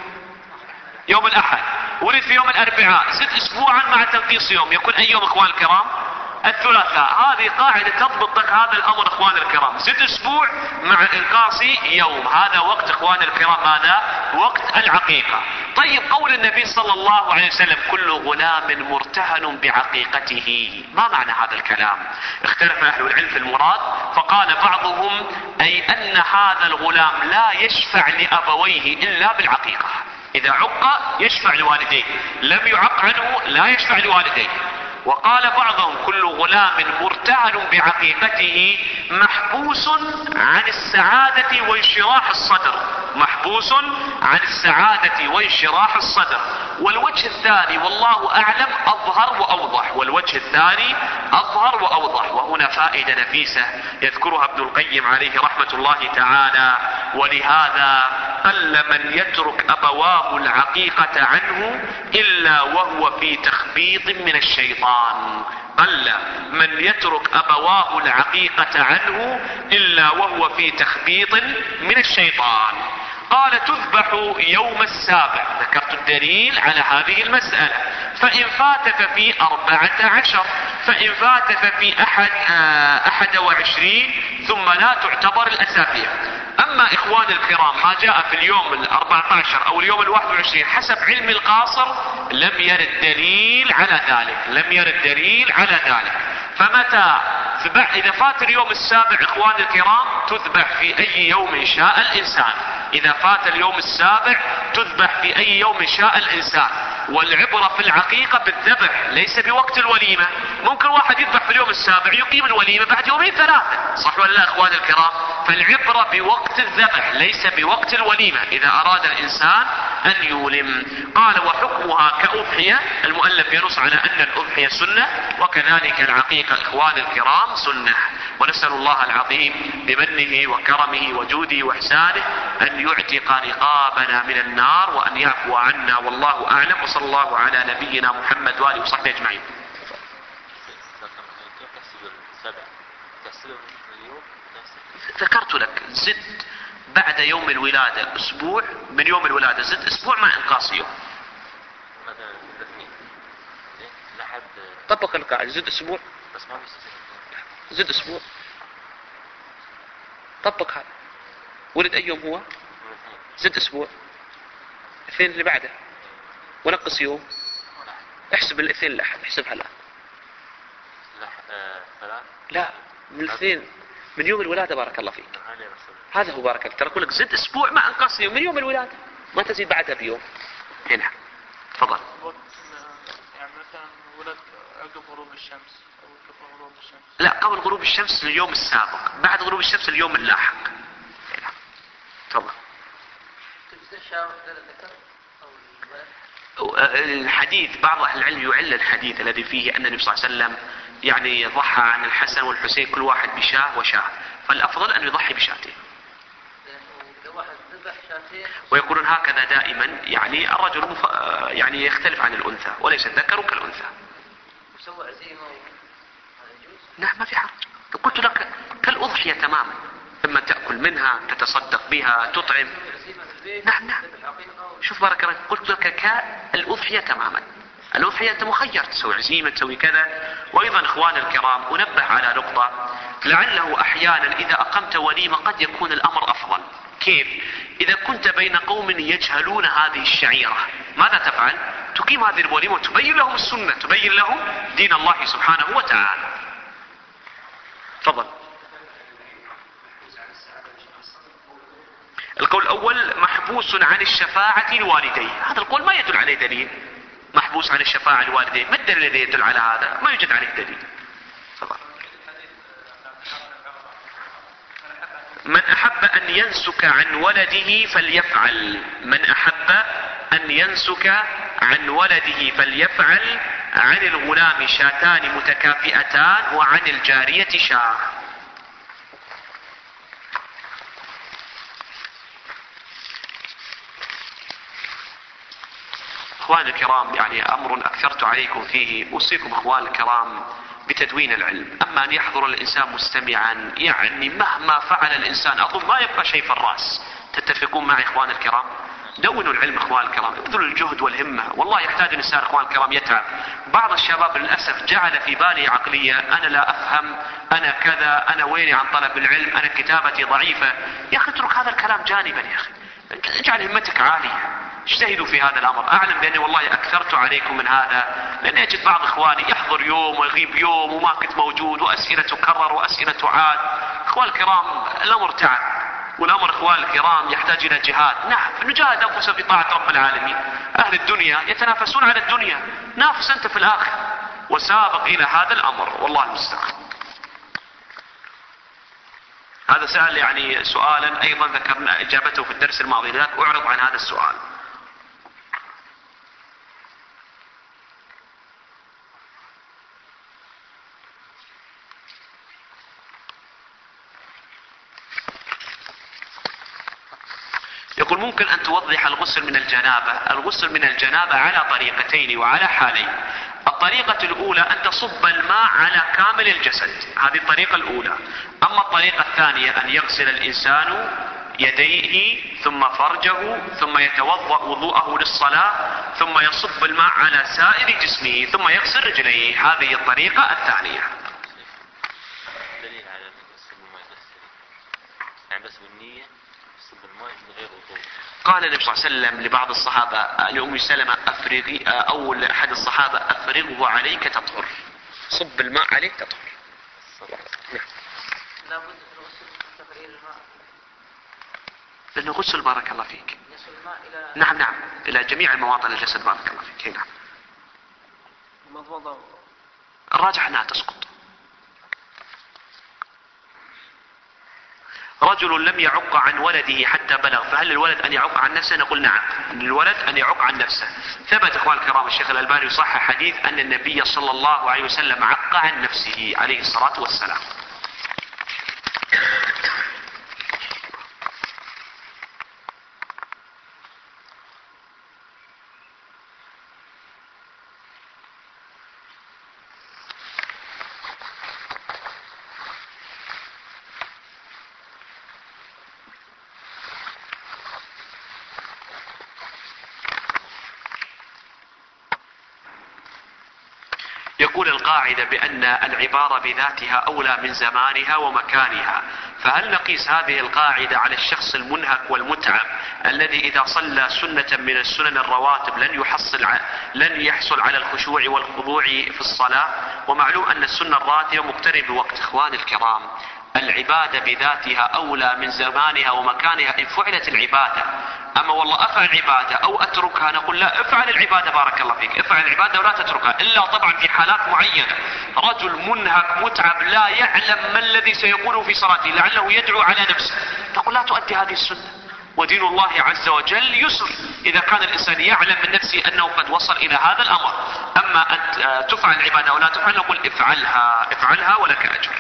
يوم الاحد. ولد في يوم الاربعاء، زد اسبوعا مع تنقيص يوم، يكون اي يوم اخوان الكرام؟ الثلاثاء. هذه قاعدة تضبط لك هذا الامر اخوان الكرام، زد اسبوع مع انقاص يوم. هذا وقت اخوان الكرام، هذا وقت العقيقة. طيب قول النبي صلى الله عليه وسلم: كل غلام مرتهن بعقيقته، ما معنى هذا الكلام؟ اختلف اهل العلم في المراد، فقال بعضهم: اي ان هذا الغلام لا يشفع لابويه الا بالعقيقة. اذا عق يشفع لوالديه، لم يعق عنه لا يشفع لوالديه. وقال بعضهم: كل غلام مرتهن بعقيقته محبوس عن السعادة وانشراح الصدر، محبوس عن السعادة وانشراح الصدر. والوجه الثاني والله أعلم أظهر وأوضح، والوجه الثاني أظهر وأوضح. وهنا فائدة نفيسة يذكرها ابن القيم عليه رحمة الله تعالى: ولهذا قل من يترك أبواه العقيقة عنه إلا وهو في تخبيط من الشيطان. قل من يترك أبواه العقيقة عنه إلا وهو في تخبيط من الشيطان. قال: تذبح يوم السابع. ذكرت الدليل على هذه المسألة. فإن فات ففي أربعة عشر، فإن فات ففي أحد أحد وعشرين، ثم لا تعتبر الأسابيع. أما إخوان الكرام ما جاء في اليوم الأربعة عشر أو اليوم الواحد وعشرين حسب علم القاصر لم يرد دليل على ذلك، لم يرد دليل على ذلك. فمتى إذا فات اليوم السابع إخوان الكرام تذبح في أي يوم شاء الإنسان. إذا فات اليوم السابع تذبح في أي يوم شاء الإنسان. والعبرة في العقيقة بالذبح ليس بوقت الوليمة. ممكن واحد يذبح في اليوم السابع يقيم الوليمة بعد يومين ثلاثة، صح ولا لا إخوان الكرام؟ فالعبرة بوقت الذبح ليس بوقت الوليمة إذا أراد الإنسان أن يولم. قال: وحكمها كأضحية. المؤلف ينص على أن الأضحية سنة، وكذلك العقيقة إخوان الكرام سنة. ونسأل الله العظيم بمنه وكرمه وجوده وإحسانه أن يعتق رقابنا من النار وأن يعفو عنا، والله أعلم. وصلى الله على نبينا محمد وآله وصحبه أجمعين. ذكرت لك زد بعد يوم الولادة أسبوع، من يوم الولادة زد أسبوع مع إنقاص يوم. طبق القاعدة، زد أسبوع زد أسبوع، طبق هذا. ولد أي يوم هو؟ زد أسبوع، الاثنين اللي بعده ونقص يوم. احسب الاثنين الأحد، احسبها الآن. لا، من الاثنين من يوم الولادة. بارك الله فيك، هذا هو بارك الله. ترى أقول لك زد أسبوع مع انقاص يوم من يوم الولادة، ما تزيد بعدها بيوم. هنا تفضل. يعني مثلا ولد عقب غروب الشمس أو قبل غروب الشمس؟ لا، قبل غروب الشمس اليوم السابق، بعد غروب الشمس اليوم اللاحق. هنا تفضل. الحديث بعض أهل العلم يعل الحديث الذي فيه أن النبي صلى الله عليه وسلم يعني ضحى عن الحسن والحسين كل واحد بشاه وشاه، فالأفضل أن يضحي بشاتين. ويقولون هكذا دائما، يعني الرجل مف... يعني يختلف عن الأنثى وليس الذكر كالأنثى. وسوى عزيمة. نعم ما في حرج، قلت لك كالأضحية تماما، إما تأكل منها تتصدق بها تطعم. نعم نعم شوف بارك الله، قلت لك كالأضحية تماما. الأضحية أنت مخير، تسوي عزيمة تسوي كذا. وأيضا إخوان الكرام أنبه على نقطة، لعله أحيانا إذا أقمت وليمة قد يكون الأمر أفضل. كيف؟ إذا كنت بين قوم يجهلون هذه الشعيرة ماذا تفعل؟ تقيم هذه الوليمة وتبين لهم السنة، تبين لهم دين الله سبحانه وتعالى. تفضل. القول الأول محبوس عن الشفاعة لوالديه، هذا القول ما يدل عليه دليل. محبوس عن الشفاعة لوالديه، ما الدليل الذي يدل على هذا؟ ما يوجد عليه دليل. تفضل. من أحب أن ينسك عن ولده فليفعل، من أحب أن ينسك عن ولده فليفعل، عن الغلام شاتان متكافئتان وعن الجارية شاة. اخوان الكرام، يعني امر اكثرت عليكم فيه، اوصيكم اخوان الكرام بتدوين العلم. اما ان يحضر الانسان مستمعا، يعني مهما فعل الانسان اظن ما يبقى شيء في الراس. تتفقون معي اخوان الكرام؟ دونوا العلم اخوان الكرام، ابذلوا الجهد والهمة، والله يحتاج الانسان اخوان الكرام يتعب. بعض الشباب للاسف جعل في باله عقلية انا لا افهم، انا كذا، انا ويني عن طلب العلم، انا كتابتي ضعيفة. يا اخي اترك هذا الكلام جانبا، يا اخي اجعل همتك عالية، اجتهدوا في هذا الامر. اعلم باني والله اكثرت عليكم من هذا، لان اجد بعض اخواني يحضر يوم ويغيب يوم وما كنت موجود، واسئلة تكرر واسئلة تعاد. اخوان الكرام الامر تعب، والامر اخوان الكرام يحتاج الى جهاد. نعم نجاهد انفسنا في طاعة رب العالمين. اهل الدنيا يتنافسون على الدنيا، نافس انت في الاخر وسابق الى هذا الامر، والله المستعان. هذا سأل يعني سؤالا ايضا ذكرنا اجابته في الدرس الماضي، لذلك اعرض عن هذا السؤال. يقول ممكن ان توضح الغسل من الجنابة؟ الغسل من الجنابة على طريقتين وعلى حالين. الطريقة الاولى ان تصب الماء على كامل الجسد، هذه الطريقة الاولى. اما الطريقة الثانية ان يغسل الانسان يديه ثم فرجه ثم يتوضأ وضوءه للصلاة ثم يصب الماء على سائر جسمه ثم يغسل رجليه، هذه الطريقة الثانية. دليل على غسل الماء يعني بس بالنية صب الماء من غير وضوء. قال النبي صلى الله عليه وسلم لبعض الصحابة، لأم سلمة أفرغي، أو لأحد الصحابة أفرغه عليك تطهر، صب الماء عليك تطهر. لابد من غسل تفريغ الماء، لأنه غسل بارك الله فيك. يصل الماء إلى نعم نعم إلى جميع المواطن الجسد بارك الله فيك. نعم. المضمضة الراجح أنها تسقط. رجل لم يعق عن ولده حتى بلغ، فهل الولد أن يعق عن نفسه؟ نقول نعم، الولد أن يعق عن نفسه. ثبت اخوان الكرام الشيخ الألباني صح حديث أن النبي صلى الله عليه وسلم عق عن نفسه عليه الصلاة والسلام. يقول القاعدة بأن العبارة بذاتها أولى من زمانها ومكانها، فهل نقيس هذه القاعدة على الشخص المنهك والمتعب الذي إذا صلى سنة من السنن الرواتب لن يحصل لن يحصل على الخشوع والخضوع في الصلاة؟ ومعلوم أن السنة الراتبة مقترب بوقت. إخواني الكرام العبادة بذاتها أولى من زمانها ومكانها إن فعلت العبادة. أما والله أفعل العبادة أو أتركها، نقول لا، افعل العبادة بارك الله فيك، افعل العبادة ولا تتركها، إلا طبعا في حالات معينة. رجل منهك متعب لا يعلم ما الذي سيقوله في صلاته، لعله يدعو على نفسه، نقول لا تؤدي هذه السنة. ودين الله عز وجل يسر إذا كان الإنسان يعلم من نفسه أنه قد وصل إلى هذا الأمر. أما أن تفعل العبادة ولا تفعل، نقول افعلها افعلها ولك أجر.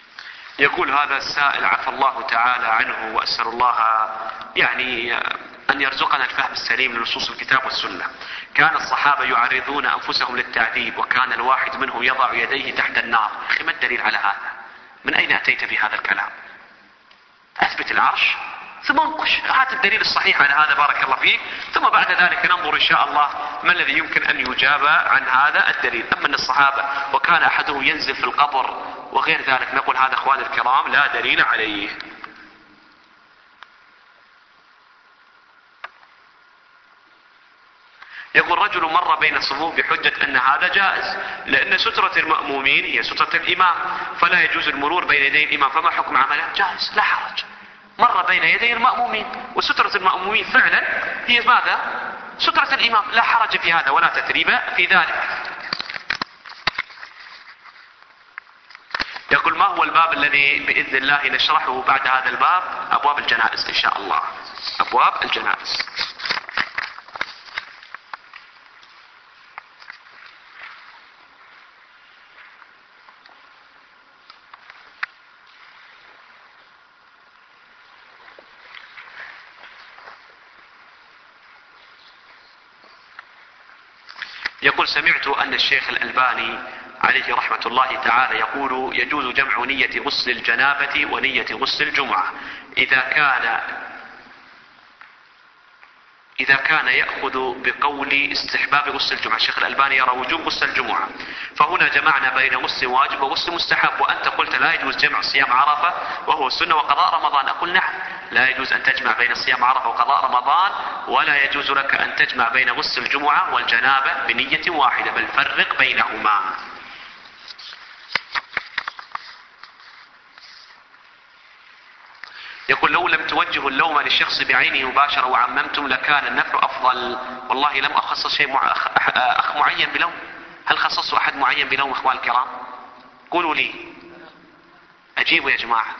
يقول هذا السائل عفى الله تعالى عنه، وأسأل الله يعني أن يرزقنا الفهم السليم لنصوص الكتاب والسنة. كان الصحابة يعرضون أنفسهم للتعذيب، وكان الواحد منهم يضع يديه تحت النار. أخي ما الدليل على هذا؟ من أين أتيت بهذا الكلام؟ أثبت العرش ثم انقش، هات الدليل الصحيح على هذا بارك الله فيك، ثم بعد ذلك ننظر إن شاء الله ما الذي يمكن أن يجاب عن هذا الدليل. أما أن الصحابة وكان أحدهم ينزل في القبر وغير ذلك، نقول هذا أخوان الكرام لا دليل عليه. يقول رجل مر بين الصفوف بحجة أن هذا جائز، لأن سترة المأمومين هي سترة الإمام، فلا يجوز المرور بين يدي الإمام، فما حكم عمله؟ جائز لا حرج. مر بين يدي المأمومين، وسترة المأمومين فعلا هي ماذا؟ سترة الإمام، لا حرج في هذا ولا تثريب في ذلك. يقول ما هو الباب الذي بإذن الله نشرحه بعد هذا الباب؟ أبواب الجنائز إن شاء الله، أبواب الجنائز. يقول سمعت أن الشيخ الألباني عليه رحمة الله تعالى يقول يجوز جمع نية غسل الجنابة ونية غسل الجمعة إذا كان إذا كان يأخذ بقول استحباب غسل الجمعة. الشيخ الألباني يرى وجوب غسل الجمعة، فهنا جمعنا بين غسل واجب وغسل مستحب، وأنت قلت لا يجوز جمع صيام عرفة وهو السنة وقضاء رمضان. أقول نعم، لا يجوز أن تجمع بين صيام عرفة وقضاء رمضان، ولا يجوز لك أن تجمع بين غسل الجمعة والجنابة بنية واحدة، بل فرق بينهما. يقول لو لم توجهوا اللوم للشخص بعينه مباشرة وعممتم لكان النفع أفضل. والله لم أخصص شيء مع أخ, أخ معين بلوم. هل خصصوا أحد معين بلوم إخوان الكرام؟ قولوا لي، أجيبوا يا جماعة.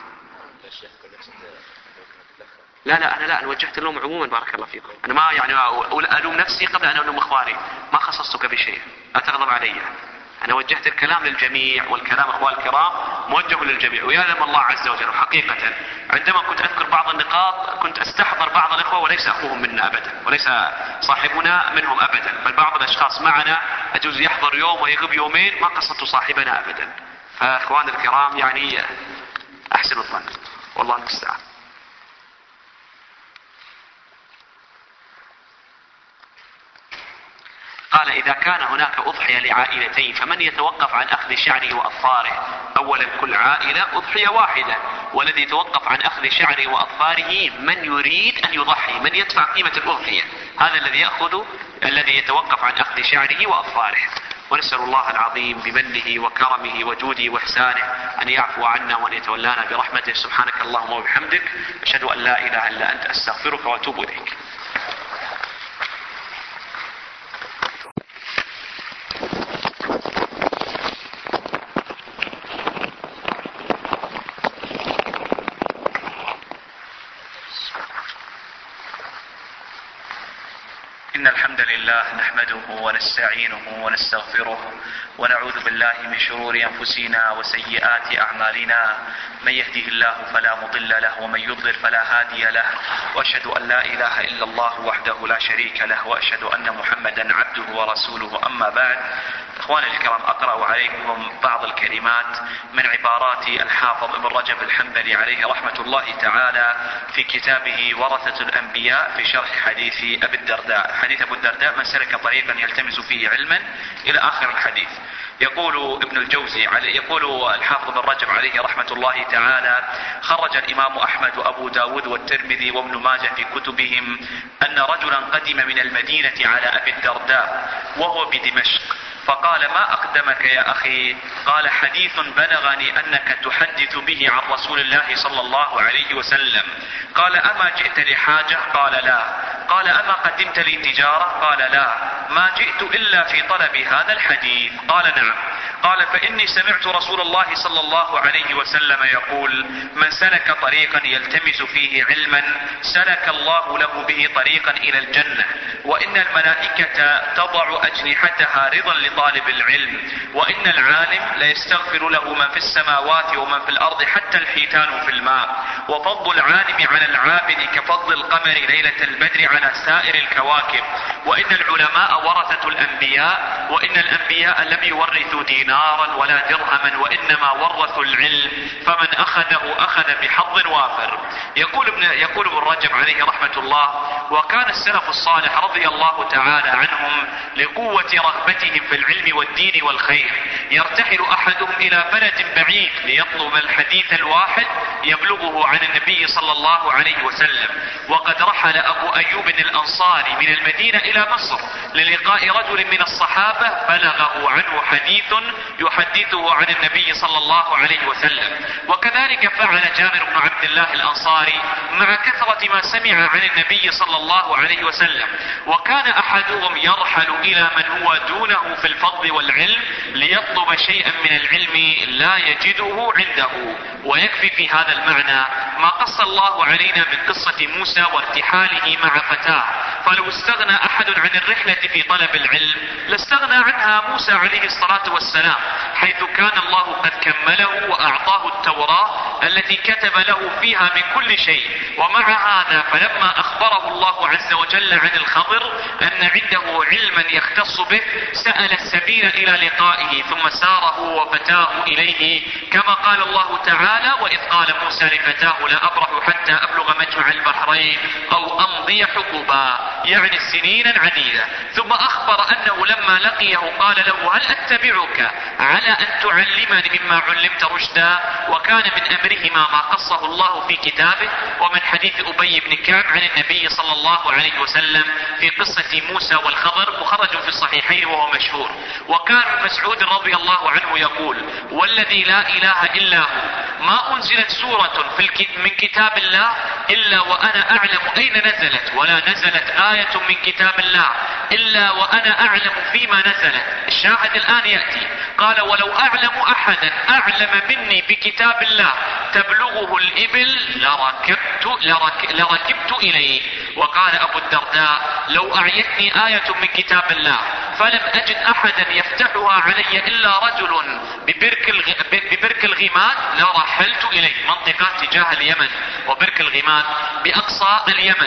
لا لا أنا لا أنا وجهت اللوم عموما بارك الله فيكم. أنا ما يعني ألوم نفسي قبل أن ألوم إخواني، ما خصصتك بشيء، لا تغضب علي. أنا وجهت الكلام للجميع، والكلام أخوان الكرام موجه للجميع، ويعلم الله عز وجل. حقيقة عندما كنت أذكر بعض النقاط كنت أستحضر بعض الإخوة وليس أخوهم منا أبدا، وليس صاحبنا منهم أبدا، بل بعض الأشخاص معنا أجوز يحضر يوم ويغيب يومين، ما قصدت صاحبنا أبدا. فأخوان الكرام يعني أحسن الظن، والله المستعان. قال إذا كان هناك أضحية لعائلتين فمن يتوقف عن أخذ شعره وأظفاره؟ أولا كل عائلة أضحية واحدة، والذي يتوقف عن أخذ شعره وأظفاره من يريد أن يضحي، من يدفع قيمة الأضحية، هذا الذي يأخذ الذي يتوقف عن أخذ شعره وأظفاره. ونسأل الله العظيم بمنه وكرمه وجوده وإحسانه أن يعفو عنا وأن يتولانا برحمته. سبحانك اللهم وبحمدك، أشهد أن لا إله إلا أنت، أستغفرك وأتوب إليك. إن الحمد لله نحمده ونستعينه ونستغفره ونعوذ بالله من شرور أنفسنا وسيئات أعمالنا، من يهده الله فلا مضل له ومن يضلل فلا هادي له، وأشهد أن لا إله إلا الله وحده لا شريك له، وأشهد أن محمدا عبده ورسوله. أما بعد، إخواني الكرام، أقرأ عليكم بعض الكلمات من عبارات الحافظ ابن رجب الحنبلي عليه رحمة الله تعالى في كتابه ورثة الأنبياء في شرح حديث أبي الدرداء. حديث أبو الدرداء من سلك طريقا يلتمس فيه علما إلى آخر الحديث. يقول ابن الجوزي يقول الحافظ ابن رجب عليه رحمة الله تعالى: خرج الإمام أحمد وأبو داود والترمذي وابن ماجه في كتبهم أن رجلا قدم من المدينة على أبي الدرداء وهو بدمشق، فقال: ما أقدمك يا أخي؟ قال: حديث بلغني أنك تحدث به عن رسول الله صلى الله عليه وسلم. قال: أما جئت لحاجة؟ قال: لا. قال: أما قدمت لي تجارة؟ قال: لا. ما جئت إلا في طلب هذا الحديث. قال: نعم. قال: فإني سمعت رسول الله صلى الله عليه وسلم يقول: من سلك طريقا يلتمس فيه علما سلك الله له به طريقا إلى الجنة، وإن الملائكة تضع أجنحتها رضا لطالب العلم، وإن العالم ليستغفر له من في السماوات ومن في الأرض حتى الحيتان في الماء، وفضل العالم على العابد كفضل القمر ليلة البدر على سائر الكواكب، وإن العلماء ورثة الأنبياء، وإن الأنبياء لم يورثوا دينارا ولا درهما وإنما ورثوا العلم، فمن أخذه أخذ بحظ وافر. يقول ابن يقول ابن رجب عليه رحمة الله: وكان السلف الصالح رضي الله تعالى عنهم لقوة رغبتهم في العلم والدين والخير يرتحل أحدهم إلى بلد بعيد ليطلب الحديث الواحد يبلغه عن النبي صلى الله عليه وسلم. وقد رحل أبو أيوب الأنصاري من المدينة إلى مصر للقاء رجل من الصحابة بلغه عنه حديث يحدثه عن النبي صلى الله عليه وسلم. وكذلك فعل جابر بن عبد الله الأنصاري مع كثرة ما سمع عن النبي صلى الله عليه وسلم. وكان أحدهم يرحل إلى من هو دونه في الفضل والعلم ليطلب شيئا من العلم لا يجده عنده. ويكفي في هذا المعنى ما قص الله علينا من قصة موسى وارتحاله مع فتاه، فلو استغنى أحد عن الرحلة في طلب العلم لاستغنى عنها موسى عليه الصلاة والسلام، حيث كان الله قد كمله وأعطاه التوراة التي كتب له فيها من كل شيء. ومع هذا فلما أخبره الله عز وجل عن الخضر أن عنده علما يختص به سأل السبيل إلى لقائه، ثم ساره وفتاه إليه، كما قال الله تعالى: وإذ قال موسى لفتاه لا أبرح حتى أبلغ مجمع البحرين أو أمضي حقبا، يعني سنينا عديدة. ثم أخبر أنه لما لقيه قال له: هل أتبعك على أن تعلمني مما علمت رشدا؟ وكان من أمرهما ما قصه الله في كتابه، ومن حديث أبي بن كعب عن النبي صلى الله عليه وسلم في قصة موسى والخضر، مخرج في الصحيحين وهو مشهور. وكان مسعود رضي الله عنه يقول: والذي لا إله إلا هو ما أنزلت سورة في من كتاب الله إلا وأنا أعلم أين نزلت، ولا نزلت آية من كتاب الله إلا وأنا أعلم فيما نزلت. الشاهد الآن يأتي، قال: ولو أعلم أحدا أعلم مني بكتاب الله تبلغه الإبل لركبت, لرك لركبت إليه. وقال أبو الدرداء: لو أعيتني آية من كتاب الله فلم أجد أحدا يفتحها علي إلا رجل ببرك, الغ... ببرك الغماد لرحلت إليه. منطقة تجاه اليمن، وبرك الغماد بأقصى اليمن.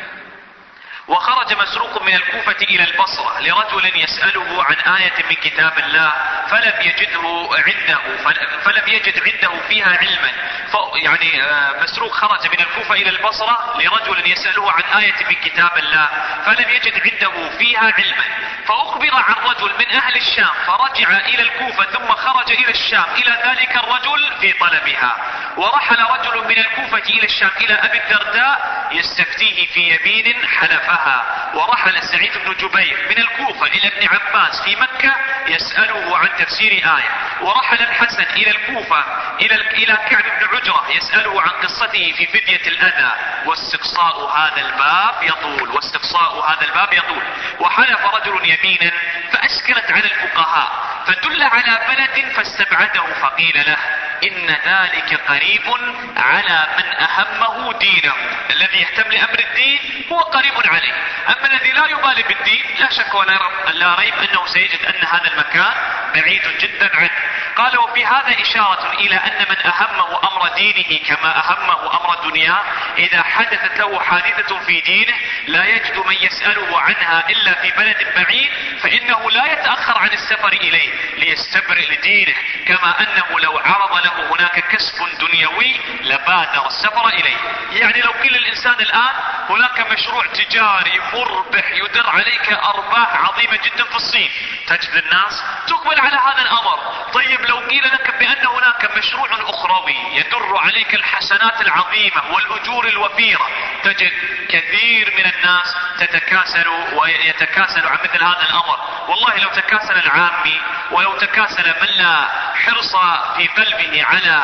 وخرج مسروق من الكوفة إلى البصرة لرجل يسأله عن آية من كتاب الله فلم يجده عنده فلم يجد عنده فيها علما. يعني مسروق خرج من الكوفة إلى البصرة لرجل يسأله عن آية من كتاب الله فلم يجد عنده فيها علما، فأخبر عن رجل من أهل الشام فرجع إلى الكوفة ثم خرج إلى الشام إلى ذلك الرجل في طلبها. ورحل رجل من الكوفة إلى الشام إلى أبي الدرداء يستفتيه في يمين حلفها. ورحل سعيد بن جبير من الكوفة إلى ابن عباس في مكة يسأله عن تفسير آية. ورحل الحسن إلى الكوفة إلى إلى كعب بن عجرة يسأله عن قصته في فدية الأذى. واستقصاء هذا الباب يطول واستقصاء هذا الباب يطول. وحلف رجل يمينا فأشكلت على الفقهاء فدل على بلد فاستبعده فقيل له: إن ذلك قريب على من أهمه دينه. الذي يهتم لأمر الدين هو قريب عليه، أما الذي لا يبالي بالدين لا شك ولا ريب أنه سيجد أن هذا المكان بعيد جدا عنه. قال: وفي هذا إشارة إلى أن من أهمه أمر دينه كما أهمه أمر دنياه إذا حدثت له حادثة في دينه لا يجد من يسأله عنها إلا في بلد بعيد، فإنه لا يتأخر عن السفر إليه ليستبرئ لدينه، كما أنه لو عرض له هناك كسب دنيوي لبادر السفر إليه. يعني لو قيل الإنسان الآن هناك مشروع تجاري مربح يدر عليك أرباح عظيمة جدا في الصين، تجد الناس تقبل على هذا الأمر. طيب لو قيل لك بأن هناك مشروع أخروي يدر عليك الحسنات العظيمة والأجور الوفيرة، تجد كثير من الناس تتكاسل ويتكاسل عن مثل هذا الأمر. والله لو تكاسل العامي ولو تكاسل من لا حرص في قلبه على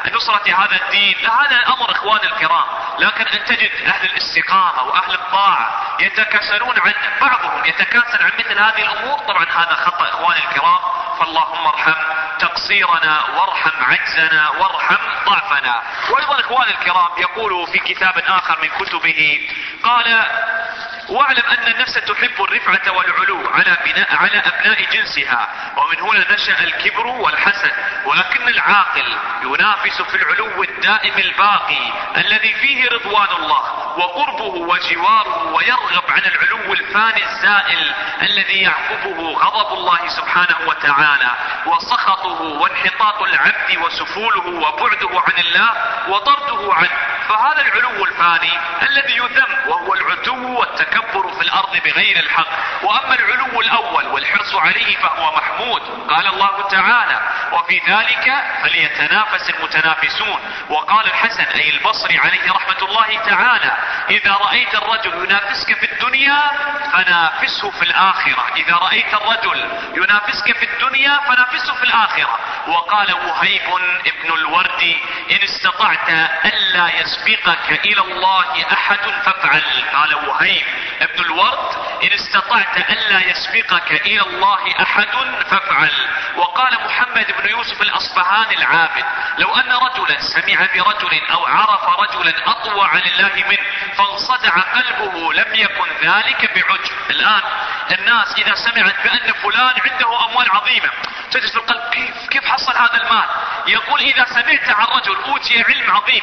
نصرة هذا الدين، هذا الامر اخوان الكرام. لكن ان تجد اهل الاستقامة واهل الطاعة يتكاسلون عن بعضهم يتكاسل عن مثل هذه الامور، طبعا هذا خطأ اخوان الكرام. فاللهم ارحم تقصيرنا وارحم عجزنا وارحم ضعفنا. وايضا اخوان الكرام يقول في كتاب اخر من كتبه قال: واعلم ان النفس تحب الرفعة والعلو على بناء على ابناء جنسها، ومن هنا نشأ الكبر والحسد، ولكن العاقل ينافس في العلو الدائم الباقي الذي فيه رضوان الله وقربه وجواره، ويرغب عن العلو الفاني الزائل الذي يعقبه غضب الله سبحانه وتعالى وسخطه وانحطاط العبد وسفوله وبعده عن الله وطرده عنه. فهذا العلو الفاني الذي يذم وهو العتو والتكبر في الارض بغير الحق. واما العلو الاول والحرص عليه فهو محمود. قال الله تعالى: وفي ذلك فليتنافس المتنافسون. وقال الحسن اي البصري عليه رحمة الله تعالى: اذا رأيت الرجل ينافسك في الدنيا فنافسه في الاخرة، اذا رأيت الرجل ينافسك في الدنيا فنافسه في الاخرة. وقال وهيب ابن الورد: ان استطعت الا يسبقك الى الله احد فافعل. قال وهيب ابن الورد: ان استطعت الا يسبقك الى الله احد فافعل. وقال محمد بن يوسف الاصفهاني العابد: لو ان رجلا سمع برجل او عرف رجلا اطوع لله منه فانصدع قلبه لم يكن ذلك بعجب. الان الناس اذا سمعت بان فلان عنده اموال عظيمة تجد في القلب: كيف كيف حصل هذا المال؟ يقول: اذا سمعت عن رجل اوتي علم عظيم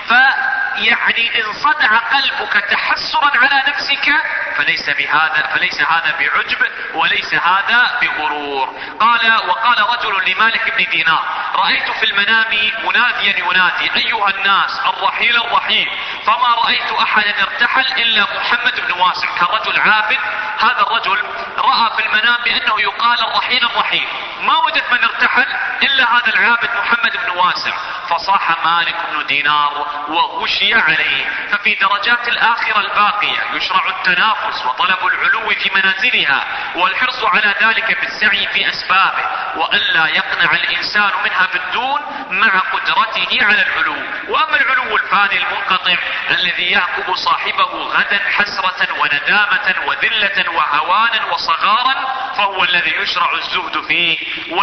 فيعني انصدع قلبك تحسرا على نفسك فليس بهذا فليس هذا بعجب وليس هذا بغرور. قال وقال رجل لمالك بن دينار: رأيت في المنام مناديا ينادي: ايها الناس الرحيل الرحيل، فما رأيت احدا ارتحل الا محمد بن واسع. كان رجل عابد، هذا الرجل رأى في المنام بانه يقال الرحيل الرحيل، ما وجد من ارتحل الا هذا العابد محمد بن واسع. فصاح مالك بن دينار وغشي عليه. ففي درجات الآخرة الباقية يشرع التنافس وطلب العلو في منازلها والحرص على ذلك بالسعي في أسبابه، وألا يقنع الإنسان منها بالدون مع قدرته على العلو. وأما العلو الفاني المنقطع الذي يعقب صاحبه غدا حسرة وندامة وذلة وهوانا وصغارا فهو الذي يشرع الزهد فيه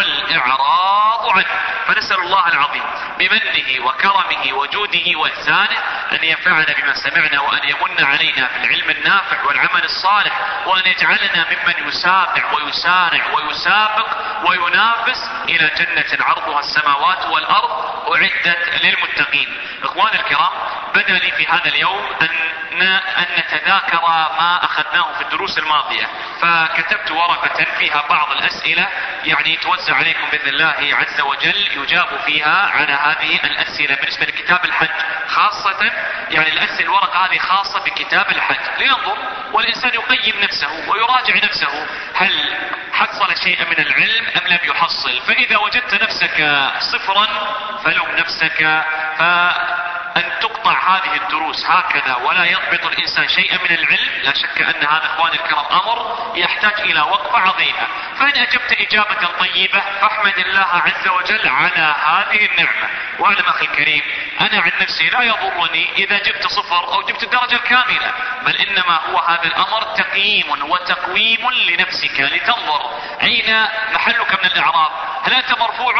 والإعراض عنه. فنسأل الله العظيم بمنه وكرمه وجوده وإحسانه أن ينفعنا بما سمعنا، وأن يمن علينا بالعلم النافع والعمل الصالح، وأن يجعلنا ممن يسابع ويسارع ويسابق وينافس إلى جنة عرضها السماوات والأرض أعدت للمتقين. إخواني الكرام، بدأ لي في هذا اليوم أن أن نتذاكر ما أخذناه في الدروس الماضية، فكتبت ورقة فيها بعض الأسئلة يعني توزع عليكم بإذن الله عز وجل يجاب فيها على هذه الأسئلة بالنسبة لكتاب الحج خاصة. يعني الأسئلة الورقة هذه خاصة بكتاب الحج لينظر والإنسان يقيم نفسه ويراجع نفسه هل حصل شيئا من العلم أم لم يحصل. فإذا وجدت نفسك صفرا فلوم نفسك، فأن تقطع هذه الدروس هكذا ولا يضبط الإنسان شيئا من العلم لا شك أن هذا إخواني الكرام أمر يحتاج إلى وقفة عظيمة. فإن أجبت إجابة طيبة فاحمد الله عز وجل على هذه النعمة. واعلم أخي الكريم أنا عن نفسي لا يضرني إذا جبت صفر أو جبت الدرجة الكاملة، بل إنما هو هذا الأمر تقييم وتقويم لنفسك لتنظر أين محلك من الإعراب، هل أنت مرفوع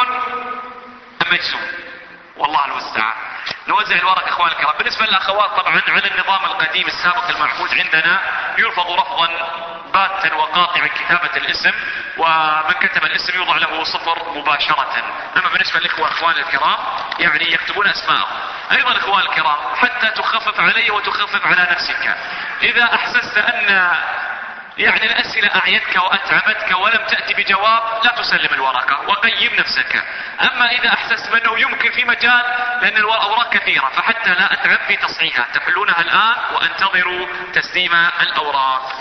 أم مجزوم؟ والله المستعان. نوزع الورق اخوان الكرام. بالنسبة للاخوات طبعا على النظام القديم السابق المعهود عندنا يرفض رفضا باتا وقاطعا كتابة الاسم، ومن كتب الاسم يوضع له صفر مباشرة. اما بالنسبة للاخوة اخوان الكرام يعني يكتبون اسماءهم. ايضا اخوان الكرام حتى تخفف علي وتخفف على نفسك، اذا احسست ان يعني الأسئلة أعيتك وأتعبتك ولم تأتي بجواب لا تسلم الورقة وقيم نفسك. أما إذا أحسست بأنه يمكن في مجال، لأن الأوراق كثيرة، فحتى لا أتعب في تصحيحها تحلونها الآن وانتظروا تسليم الأوراق.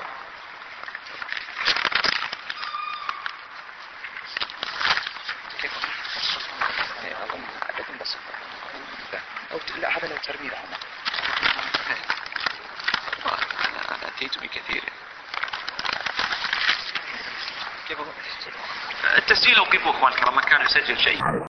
لا هذا لو ترمي لهم أنا أتيت بكثير. التسجيل اوقفوا اخوان الكرام، ما كان يسجل شيء.